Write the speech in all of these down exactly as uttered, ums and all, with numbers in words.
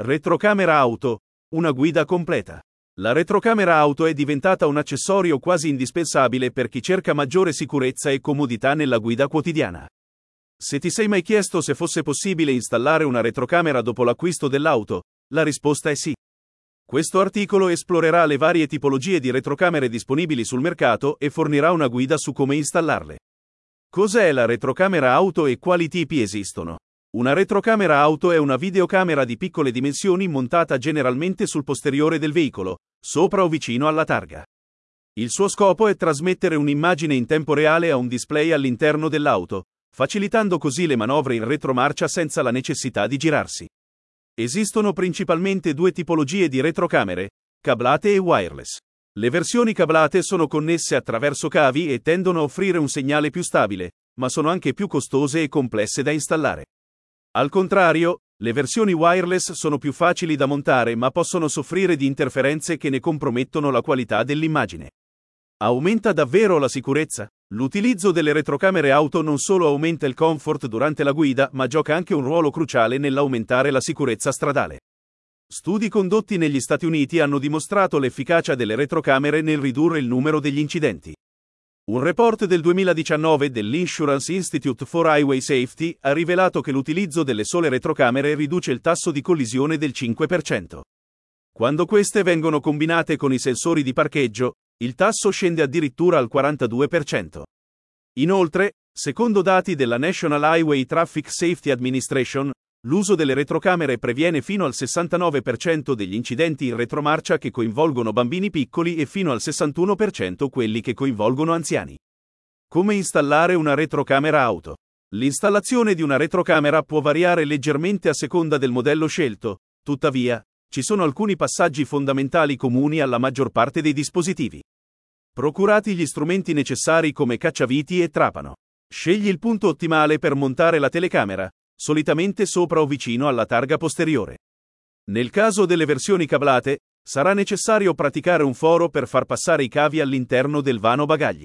Retrocamera auto, una guida completa. La retrocamera auto è diventata un accessorio quasi indispensabile per chi cerca maggiore sicurezza e comodità nella guida quotidiana. Se ti sei mai chiesto se fosse possibile installare una retrocamera dopo l'acquisto dell'auto, la risposta è sì. Questo articolo esplorerà le varie tipologie di retrocamere disponibili sul mercato e fornirà una guida su come installarle. Cos'è la retrocamera auto e quali tipi esistono? Una retrocamera auto è una videocamera di piccole dimensioni montata generalmente sul posteriore del veicolo, sopra o vicino alla targa. Il suo scopo è trasmettere un'immagine in tempo reale a un display all'interno dell'auto, facilitando così le manovre in retromarcia senza la necessità di girarsi. Esistono principalmente due tipologie di retrocamere, cablate e wireless. Le versioni cablate sono connesse attraverso cavi e tendono a offrire un segnale più stabile, ma sono anche più costose e complesse da installare. Al contrario, le versioni wireless sono più facili da montare ma possono soffrire di interferenze che ne compromettono la qualità dell'immagine. Aumenta davvero la sicurezza? L'utilizzo delle retrocamere auto non solo aumenta il comfort durante la guida, ma gioca anche un ruolo cruciale nell'aumentare la sicurezza stradale. Studi condotti negli Stati Uniti hanno dimostrato l'efficacia delle retrocamere nel ridurre il numero degli incidenti. Un report del duemiladiciannove dell'Insurance Institute for Highway Safety ha rivelato che l'utilizzo delle sole retrocamere riduce il tasso di collisione del cinque per cento. Quando queste vengono combinate con i sensori di parcheggio, il tasso scende addirittura al quarantadue per cento. Inoltre, secondo dati della National Highway Traffic Safety Administration, l'uso delle retrocamere previene fino al sessantanove per cento degli incidenti in retromarcia che coinvolgono bambini piccoli e fino al sessantuno per cento quelli che coinvolgono anziani. Come installare una retrocamera auto? L'installazione di una retrocamera può variare leggermente a seconda del modello scelto, tuttavia, ci sono alcuni passaggi fondamentali comuni alla maggior parte dei dispositivi. Procurati gli strumenti necessari come cacciaviti e trapano. Scegli il punto ottimale per montare la telecamera, solitamente sopra o vicino alla targa posteriore. Nel caso delle versioni cablate, sarà necessario praticare un foro per far passare i cavi all'interno del vano bagagli.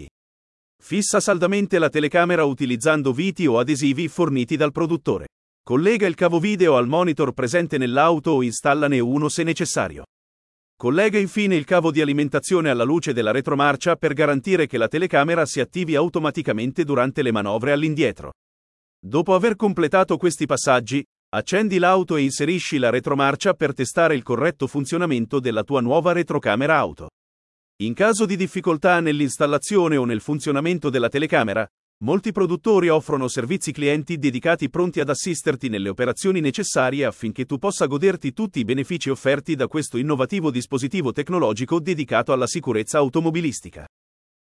Fissa saldamente la telecamera utilizzando viti o adesivi forniti dal produttore. Collega il cavo video al monitor presente nell'auto o installane uno se necessario. Collega infine il cavo di alimentazione alla luce della retromarcia per garantire che la telecamera si attivi automaticamente durante le manovre all'indietro. Dopo aver completato questi passaggi, accendi l'auto e inserisci la retromarcia per testare il corretto funzionamento della tua nuova retrocamera auto. In caso di difficoltà nell'installazione o nel funzionamento della telecamera, molti produttori offrono servizi clienti dedicati pronti ad assisterti nelle operazioni necessarie affinché tu possa goderti tutti i benefici offerti da questo innovativo dispositivo tecnologico dedicato alla sicurezza automobilistica.